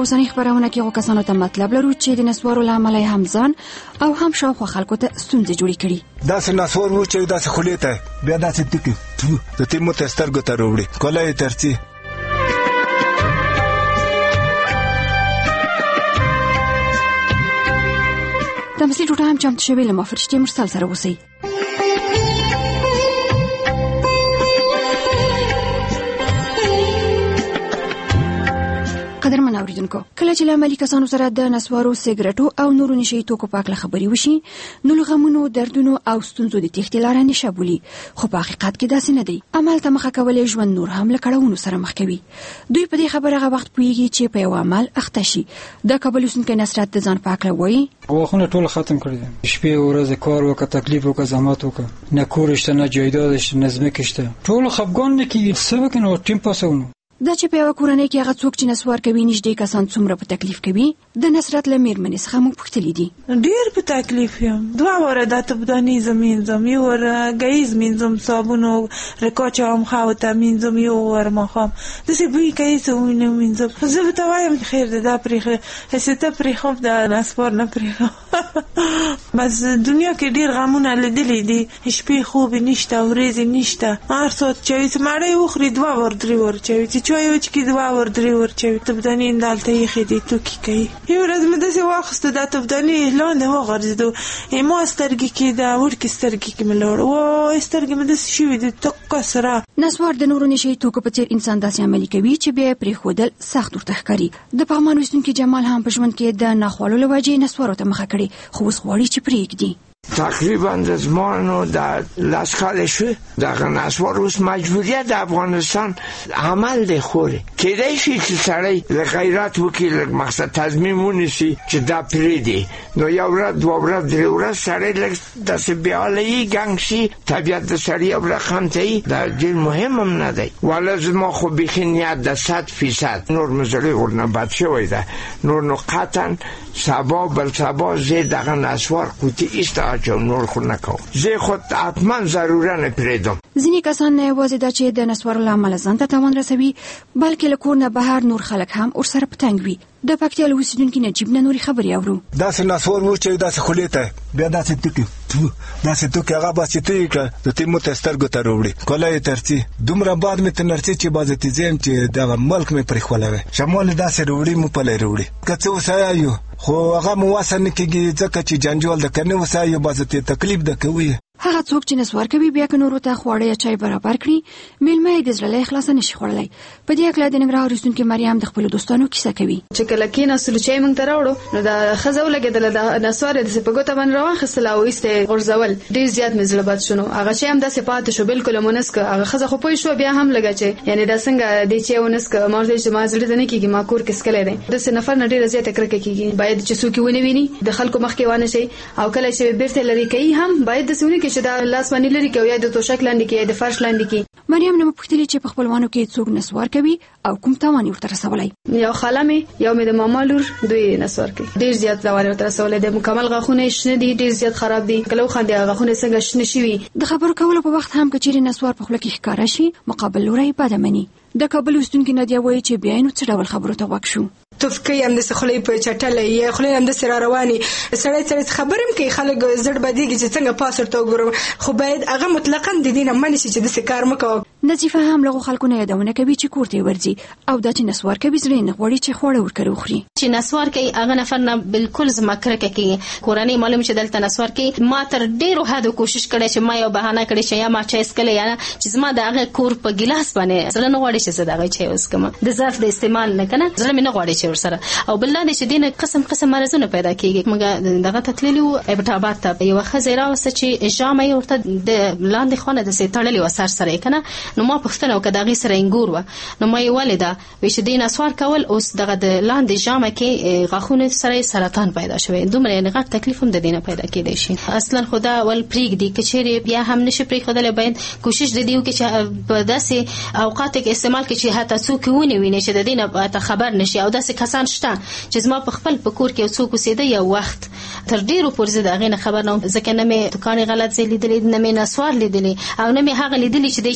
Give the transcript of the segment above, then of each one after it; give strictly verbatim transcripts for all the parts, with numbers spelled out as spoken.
اوسنۍ خبرونه کې هغو کسانو ته مطلب لرو چې د نسوارو له امله هم ځان او هم شاوخوا خلکو ته ستونزې جوړې کړي. داسې نسوار و چې داسې خولې ته بیا داسې ټکي د تیمو ته سترګو ته راوړي کوله یې ترڅي. د مسلې ټوټه هم چمتو شوې له ما فرشتې مرسل سره اوسئ. قدرمن اوریدونکو، کله چې له عملي کسانو سره د نسوارو، سیګریټو او نورو نشي توکو په اړه خبرې وشي، نو له غمونو، دردونو او ستونزو د تېښتې لاره نشه بولي، خو په حقیقت کې داسې نه دی. عمل ته مخه کولې ژوند نور هم له کړاوونو سره مخ کوي. دوی په دې خبره هغه وخت پوهېږي چې په یو عمل اخته شي. د کابل اوسېدونکی نصرت د ځان په هکله وایي: غواخونه ټول ختم کړي دي. شپې او ورځې کار وکړه، تکلیف وکړه، زحمت وکړه، نه کور شته، نه جایداد شته، نه ځمکه شته، ټول خفګان نه کېږي. څه وکړي نو ټیم پاسونه. دا چې په یوه کورنۍ کې هغه څوک چې نسوار کوي نږدې کسان څومره په تکلیف کوي، د نصرت له مېرمنې څخه موږ پوښتلي دي. ډېر په تکلیف یم. دوه واره دا تبداني زمینځم، یو واره ګیز مینځم، صابون او رکاچه هم خاوته مینځم، یو واره ماښام داسې بوی کوي څه ونه مینځم. زه به ته وایم چې خیر دی دا پرېښه، هسې ته پرېښوم دا نسوار نه پرېښوم. بس دنیا کې ډېر غمونه لیدلي دي، شپې خوب نشته، ورځې نشته، هر ساعت چوي چې مړۍ وخوري دوه ور درې ور چوي، چې چای وچکي دوه ور درې ور چوي. تبداني همدلته ایښې دي ټوکې کوي. یو ورځ مې داسې واخیسته دا تبداني لاندې وغورځېدو، ما سترګې کې د وړکې سترګې کې مې لاړه، وای سترګې مې داسې شوي دي تکه سره. نسوار د نورو نشي توکو په څېر انسان داسې عملي کوي چې بیا یې پرېښودل سخت ورته ښکاري. د پغمان اوسېدونکي جمال هم په ژوند کې د ناخوالو له وجې نسوارو ته مخه کړې، خو اوس غواړي چې پرېږدي. تقریبا د زمانو د لاس کال شو دغه نسوار اوس مجبوریت د افغانستان عمل دی خوره. کېدای شي چې سړی له غیرت وکړي، لږ مقصد تضمیم ونیسي چې دا پرېږدي، نو یو ورځ دوه ورځ درې ورځ سړی لږ داسې بېحاله ګنګ شي، طبیعت د سړي یو رقم ته وي، دا ډېر مهم هم نه دی. والا زما خو بیخي نیت د صد فیصد نور مې زړه ورنه بد شوی ده، نور نو قطعا سبا بل سبا زه دغه نسوار قوطي ایسته اچوم، نور خو نه کوم، زه خو حتما ضروره نه پرېږدم. ځینې کسان نه یوازې دا چې د نسوارو له امله ځان ته تاوان رسوي، بلکې له کور نه بهر نور خلک هم ورسره په تنګ وي. د پکتیا له اوسېدونکي نجیب نه نورې خبرې اورو. داسې نسوار و چې داسې خولې ته بیا داسې ټکي داسې ټکي هغه باسې ته یې کړه د تیمو ته سترګو ته راوړي کوله یې ترڅي. دومره باد مې ته نرڅي چې بازه تیزیم چې دغه ملک مې پرېښولی شمال یې داسې راوړي مو پلی راوړي. که څه وسایه یو خو هغه مو وسه نه کېږي ځکه چې جنجال د که نه وسایه یو بازه ته تکلیف ده کوي. هغه څوک چې نسوار کوي بیا که نورو ته خواړه یا چای برابر کړي، میلمه یې د زړه له اخلاصه نشي خوړلی. په دې هکله د ننګرهار اوسېدونکې مریم د خپلو دوستانو کیسه کوي. چې کله کېناستلو چای موږ ته راوړو، نو د ښځه ولګېدله، د نسوار یې داسې په ګوته باندې راواخېستله او ایسته یې غورځول. ډېر زیات مې زړه بد شو. نو هغه چای هم داسې پاتې شو، بلکل مو نس که. هغه ښځه خو پوه شوه بیا هم لږه چې یعنې دا څنګه دې چای ونس که. ما ورته چې ما زړه ته نه کېږي، ما کور کې څکلی دی. داسې نفر نه ډېره زیاته کرکه کېږي. باید چې څوک یې ونه ویني، د خلکو مخکې وانه شي، او کله چې بېرته لرې کوي هم باید داسې ونه کړي چې دا لاس باندې لرې کوي یا د توشک لاندې کې یا د فرش لاندې کې. مریم نه مې پوښتلي چې په خپلوانو کې څوک نسوار کوي او کوم تاوان یې ورته رسولی. یو خاله مې، یو مې د ماما لور، دوی نسوار کوي. ډېر زیات تاوان یې ورته رسولی دی. مکمل غاښونه یې شنه دي، ډېر زیات خراب دي. کله وخاندي هغه غاښونه څنګه شنه شوي. د خبرو کولو په وخت هم که چیرې نسوار په خوله کې ښکاره شي، مقابل لوری بده مني. د کابل اوسېدونکي نادیه وایي چې بیا یې نو څه ډول خبرو ته غوږ شو. توفکې همداسې خولې په چټلی یا خولې همداسې را روانې، سړی سړی خبرې هم کوي، خلک زړه بدېږي چې څنګه پاس ورته وګورم، خو باید هغه مطلقاً د دې نه منع شي چې داسې کار مه کوه. نظیفه هم له خلکو نه یادونه کوي چې کور ته یې ورځي، او دا چې نسوار کوي زړه یې نه غواړي چې خواړه ورکړي وخوري. چې نسوار کوي هغه نفر نه بالکل زما کرکه کوي. کورنۍ معلوم چې دلته نسوار کوي، ما تر ډېرو حدو کوشش کړی چې ما یو بهانه کړې چې یا ما چای څکلی یا نه، چې زما د هغه کور په ګیلاس باندې زړه نه غواړي چې زه د هغې چای وڅکم. د ظرف د استعمال نه که نه زړه مې نه غواړي چې ورسره. او بل دا دی چې دې نه قسم قسم مرضونه پیدا کېږي. موږ دغه ته تللي وو ایبټ آباد ته، یوه ښځه یې راوسته چې ژامه یې ورته د لاندې خوا نه داسې تړلې وه سر سره یې که نه. نو ما پوښتنه وکړه د هغې سره انګور وه. نو ما یې ولې ده؟ وایي چې دې نسوار کول اوس دغه د لاندې ژامه کې غاښونو سره یې سرطان پیدا شوی. دومره یعنې غټ تکلیف هم د دې نه پیدا کېدی شي. اصلا خو دا ول پرېږدي، که چیرې بیا هم نشي پرېښودلی، باید کوشش د دې وکړي چې په داسې اوقاتو کې استعمال کړي چې حتی څوک ونه ویني، چې د دې نه خبر نشي. او داسې کسان شته چې زما په خپل په کور کې یو څوک اوسېده یو وخت، تر ډېرو پورې زه د هغې نه خبر نه وم، ځکه نه مې دکان غلط ځای لیدلی، نه مې نسوار لیدلی، او نه مې هغه لیدلی چې دی چېرته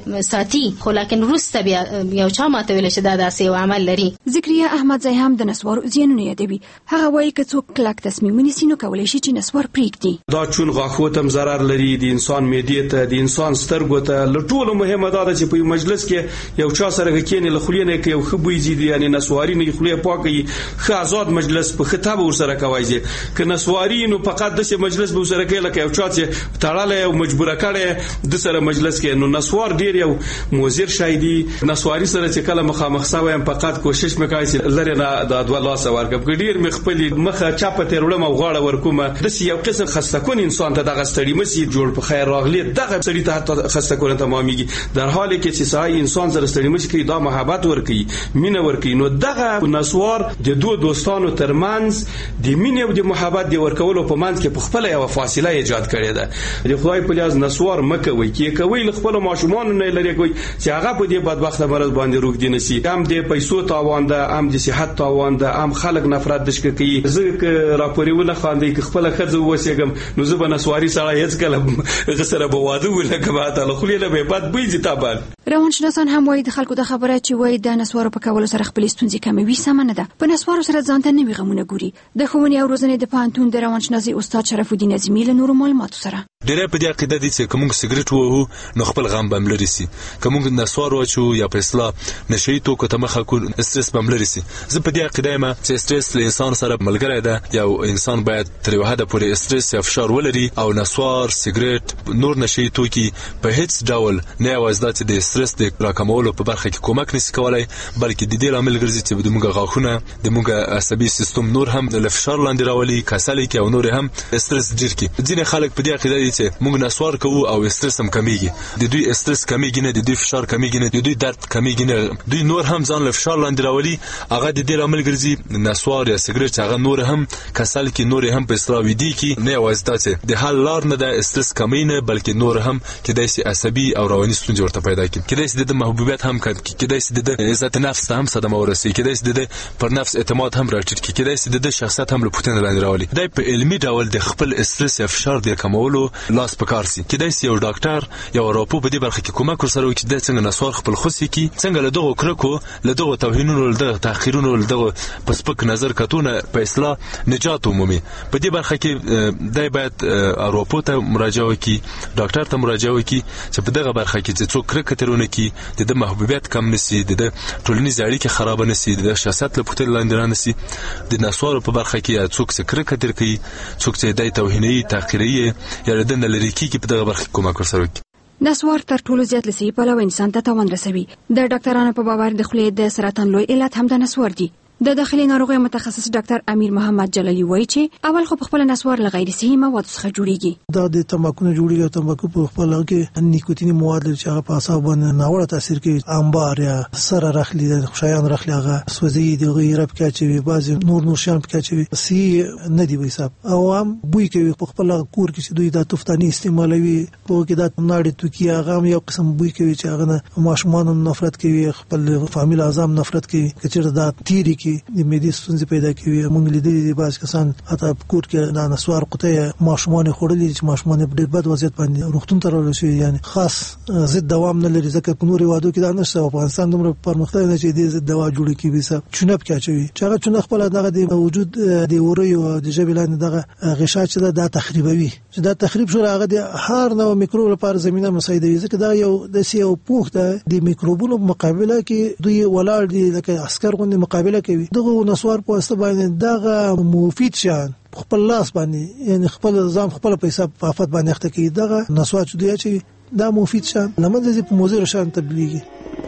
ساتي خو لکن وروسته بیا یو چا ماته ویل چې دا داسې یو عمل لري. ذکریا احمدزی هم د نسوارو زیانونه یادوي. هغه وایي که څوک کلک تصمیم ونیسي نو کولی شي چې نسوار پرېږدي. دا چون غاښو ته هم ضرر لري، د انسان معدې ته، د انسان سترګو ته. له ټولو مهمه دا ده چې په یو مجلس کې یو چا سره کښېني له خولې نه یو ښه بوی ځي، یعنې نسواري نه خولې پاکه وي، ښه ازاد مجلس په ښه طبع ورسره کوی ځي. که نسواري نو فقط داسې مجلس به ورسره کوي لکه یو چا چې تړلی او مجبوره کړی د سره مجلس کې. نو نسوار ډېر یو مضر شی دی. نسواري سره چې کله مخامخ سوی یم فقط کوشش مې کوی چې لرې نه دا دوه لاسه ورکړم، که ډېر مې خپلې مخه چپه تېر وړم او غاړه ورکومه. داسې یو قسم خسته کن انسان ته دغه ستړي مسي جوړ په خیر راغلی، دغه سړي ته حتی خسته کونه تمامېږي. در حالی کې چې سړی انسان سره ستړي مسي کوي، دا محبت ورکوي، مینه ورکوي. نو دغه نسوار د دوه دوستانو ترمنځ د مینې او د محبت د ورکولو په منځ کې په خپله یوه فاصله ایجاد کړې ده. د خدای په لیاز نسوار مه کوئ، کې کوئ له خپلو ماشومانو نه یې لرې کوئ چې هغه په دې بدبخته مرض باندې روږدي نه سي. هم د پیسو تاوان ده، هم د صحت تاوان ده، هم خلک نفرت دشکه کوي. زه که راپورې ونه خاندئ، که خپله ښځه ووسېږم نو زه به نسواري سړی هېڅکله هغه سره به واده ولګم، حتی له خولې نه به یې بد بوی ځي. طبعا روانشناسان هم وایي د خلکو د خبره چې وایي د نسوارو په کولو سره خپلې ستونزې کموي سمه نه ده. په نسوارو سره ځان ته نوي غمونه ګوري. د ښوونې او روزنې د پوهنتون د روانشناسۍ استاد شرف الدین اعظمي له نورو معلوماتو سره ډېری په دې عقیده دي چې که موږ سګرټ ووهو نو خپل غم به هم لرې سي، که موږ نسوار واچوو یا په اصطلاح نشهیي توکو ته مخه کړو استرس به هم لرې سي. زه په دې عقیده یم چې استرس له انسان سره ملګری ده. یو انسان باید تر یو حده پورې استرس یا فشار ولري، او نسوار، سګرټ، نور نشهیي توکي په هیڅ ډول نه یوازې دا چې د استرس د راکمولو په برخه کې کومک نشي کولی، بلکې د دې لامل ګرځي چې د موږ غاښونه، د موږ عصبي سیستم نور هم له فشار لاندې راولي، کسل یې کړي او نور هم استرس ډېر کړي. ځینې خلک په دې عقیده دي چې موږ نسوار کوو او استرس هم کمیږي. د دوی استرس کمیږي نه، د دوی فشار کمیږي نه، د دوی درد کمیږي نه، دوی نور هم ځان له فشار لاندې راولي. هغه د دې لامل ګرځي نسوار یا سګرټ چې هغه نور هم کسل کړي، نور هم په اصطلاح ویدي کړي. نه یوازې دا چې د حل لار نه ده استرس کمی نه، بلکې نور هم کېدای شي عصبي او رواني ستونزې ورته پیدا کړي. کېدای شي د محبوبیت هم کم کړي، کېدای شي د عزت نفس ته هم صدمه ورسوي، کېدای شي د پر نفس اعتماد هم راټیټ کړي، کېدای شي د شخصیت هم له پوښتنې لاندې راولي. دا په علمي ډول د خپل استرس یا فشار د کمولو لاس په کار سي. کېدای شي یو ډاکټر یا راپور په دې برخه کې کومک ورسره وکړي چې د څنګه نسوار خپل خوسي کړي، څنګه له دغو کرکو، له دغو توهینونو، له دغو تحقیرونو، له دغو په سپک نظر کتونه په اصطلاح نجات ومومي. په دې برخه کې دی باید راپور ته مراجعه وکړي، ډاکټر ته مراجعه وکړي چې په دغه برخه کې چې څوک کرکه ترونه کړي، د محبوبیت کم نشي، د ټولنیز اړیکې خراب نشي، د شخصیت له پوښتنې لاندې رانشي. د نسوارو په برخه کې څوک چې کرکه تر کوي، څوک چې دی توهیني، تحقیري یا د نه لرې کېږي، په دغه برخه کې کومک ورسره وکړي. نسوار تر ټولو زیات له صحي پلوه انسان ته تاوان رسوي. د ډاکټرانو په باور د خولې د سرطان لوی علت هم د نسوار دی. د داخلي ناروغیو متخصص ډاکټر امیر محمد جلالی وایي چې اول خو په خپل نسوار له غیر صحي موادو څخه جوړیږي. دا د تمباکو نه جوړیږي او تمباکو په خپل کې نیکوتیني مواد لري چې هغه په اعصاب باندې ناوړه تاثیر کوي. انبار یا سره رخلی د خوشایان رخلی هغه سوځي د غیر په کې چې بعض نور نور شان په کې چې سی نه دی حساب او هم بوی کوي په خپل کور کې چې دوی د تفتانی استعمالوي، په کې د ناړې توکي هغه یو قسم بوی کوي چې هغه ماشومان نفرت کوي، خپل فامیل اعضام نفرت کوي، چې دا تیری کې د معدې ستونزې پیدا کوي. موږ لیدلي دي بعض کسان حتی په کور کې د نسوار قطعه ماشومان خورلي چې ماشومان په ډېر بد وضعیت باندې روغتون ته راوړل شوي. یعنی خاص ضد دوام نه لري، ځکه په نورو هېوادو کې دا نشته. افغانستان دومره پرمختللی دی چې دې ضد دوا جوړې کړي سه چونه پکې اچوي چې هغه چونه خپل دغه د وجود د وریو او د ژبې لاندې دغه غشا چې دا تخریبوي، چې دا تخریب شو هغه د هر نوع میکروب لپاره زمينه مساعدوي، ځکه دا یو د سیو پوښ ده د میکروبونو مقابله کې دوی ولاړ دي لکه عسكر غوندې مقابله کوي. دغه نسوار په واسطه باندې دغه مفید شان خپل لاس باندې، یعنی خپل ځان خپل پیسې په افات باندې اخته کوي. دغه نسوار چې دی چې دا مفید شان لمنځه په موزر شان تبلیغي.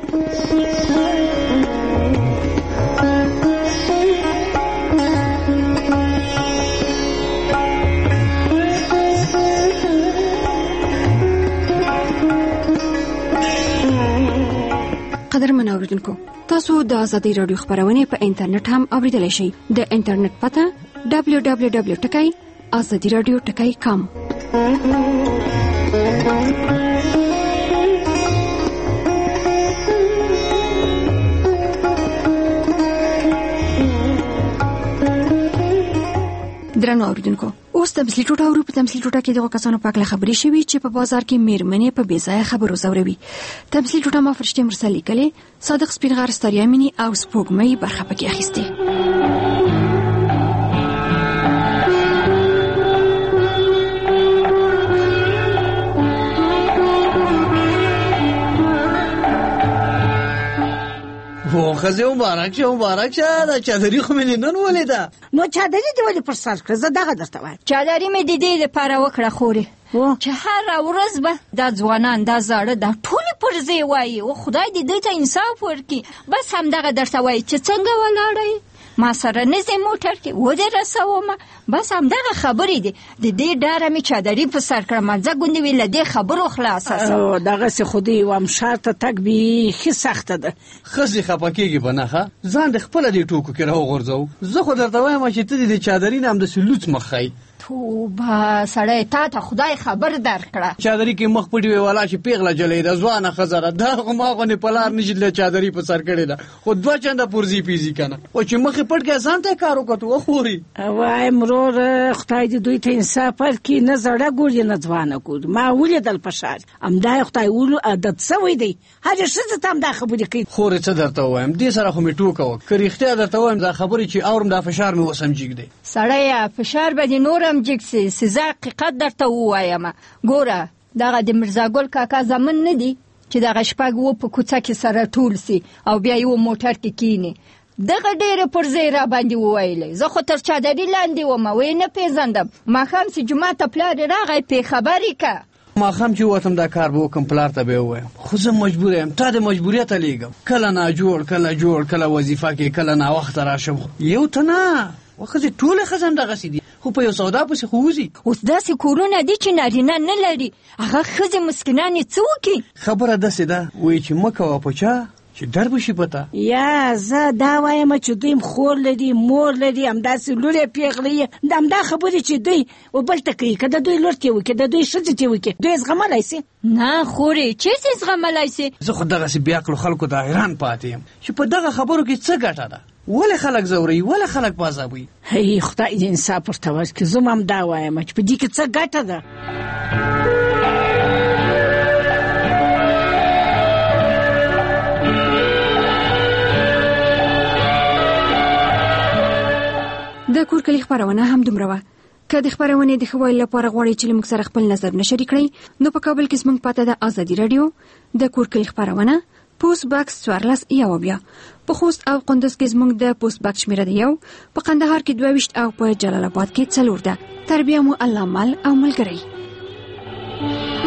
قدرمن اوریدونکو، تاسو د آزادۍ رادیو خبرونه په انټرنیټ هم اوریدلای شئ. د انټرنیټ پته دبلیو دبلیو دبلیو ټکی آزادي رادیو ټکی کام. درنو اوریدونکو، اوس تمثیلي ټوټه اورو. په تمثیلي ټوټه کې دغه کسانو په اړه خبرې شوي چې په بازار کې میرمنې په بې ځایه خبرو ځوروي. تمثیلي ټوټه ما فرشته مرسل لیکلې، صادق سپینغر ستاریامینی او سپوږمۍ برخه پکې اخیستې. و خزه مبارک شه مبارک شه. دا چادرې خو مې نن ولیده. نو چادرې دې ولې پر سر کړه؟ زه دغه درته وایم چادرې مې د دې لپاره وکړه خورې چې هر ورځ به دا ځوانان دا زاړه دا ټولې پر ځای وایي او خدای دې دوی ته انصاف ورکړي. بس همدغه درته وایي چې څنګه ولاړئ ما سره نزې موټر کې ودې رسومه. بس همدغه خبرې دي. د دې ډاره مې چادرې په سر کړه منځه ګوندې وي له دې خبرو خلاصه سم. دغسې خو دې وم ښار ته تګ بیخي سخته ده. ښځې خفه کېږي به نه ښه ځان د خپله دې ټوکو کې راوغورځوو. زه خو درته وایم چې ته دې د چادرې نه همداسې لوڅ مخ ښایي. توبه سړی تا ته خدای خبر درکړه. چادرې کې مخ پټي وی والا چې پیغله جلې ده ځوانه ښځه ده. دا خو ما غوندې په لار نشي له چادرې په سر کړې ده خو دوه چنده پرزي پیزي که نه او چې مخ یې پټ کړی ځان ته یې کار وکړ وخوري. وای مروره خدای دې دوی ته انصاف ورکړي. نه زړه ګوري نه ځوانه ګوري. ما ولیدل په ښار همدا یې خدای ولو عادت سوی دی. هرې ښځې ته همدا خبرې کوي. خورې څه درته ووایم دې سره خو مې ټوکه وکړه. که رښتیا درته ووایم دا خبرې چې اورم دا فشار مې اوس هم جګ دی. سړیه فشار به دې نور هم جګ سي. زه حقیقت درته ووایم ګوره دغه د مرزاګل کاکا زمن نه دی چې دغه شپږ و په کوڅه کې سره ټول سي او بیا یو موټر کې کینی. دغه ډېره پر ځای را باندې وویلی. زه خو تر چادرې لاندې ومه وی نه پېژندم. ماښام چې جومات ته پلار یې راغی پې خبرې که ماښام چې ووتم دا کار به وکړم پلار ته به یې ووایم خو زه مجبور یم تا د مجبوریته لیږم. کله ناجوړ کله جوړ کله وظیفه کې کله ناوخته راشم. یو ته نه و ښځې ټولې ښځې هم دغسې دي خو په یو سودا پسې خو وځي. اوس داسې کورونه دي چې نارینه نه لري هغه ښځې مسکینانې څه وکړي؟ خبره داسې ده وایي چې مه کوه په چا چې در به شي په تا. یا زه دا وایم چې دوی خور لري مور لري همداسې لور یې پیغله یې د همدا خبرې چې دوی و بل ته کوي که د دوی لور ته وکړي د دوی ښځې ته وکړي دوی زغملی سي. نه خورې چېرته زغملی سي؟ زه خو دغسې بې عقلو خلکو ته حیران پاتې یم چې په دغه خبرو کې څه ګټه ده. ولې خلک ځوروي ولې خلک په عذابوي؟ هی خدای دې انصاف ورته ورکړي. زه هم همدا وایم چې په دې کې څه ګټه ده. د کور کلي خپرونه هم دومره وه. که د خپرونې د ښه والي لپاره غواړئ چې موږ سره خپل نظرونه شریک کړئ نو په کابل کې زموږ پته ده ازادي راډیو د کور کلي خپرونه پوسټ باکس څوارلس یو بیا په خوست او قندوز کې زموږ د پوسټ باکس شمیره ده یو، په قندهار کې دوه ویشت او په جلال آباد کې څلور ده. تربیه مو الله مل او ملګری.